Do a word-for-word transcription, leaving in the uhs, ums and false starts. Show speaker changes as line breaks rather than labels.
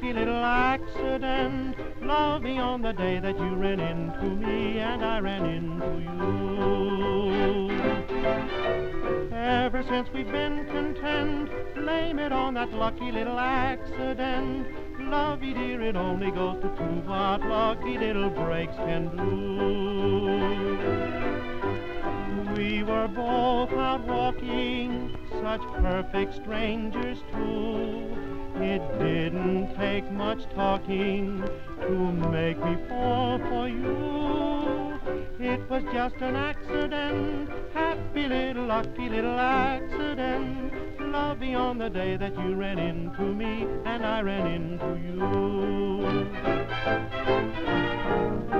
lucky little accident. Love me on the day that you ran into me and I ran into you. Ever since we've been content, blame it on that lucky little accident. Lovey dear, it only goes to prove what lucky little breaks can do. We were both out walking, such perfect strangers too. It didn't take much talking to make me fall for you. It was just an accident, happy little, lucky little accident. Love me on the day that you ran into me and I ran into you.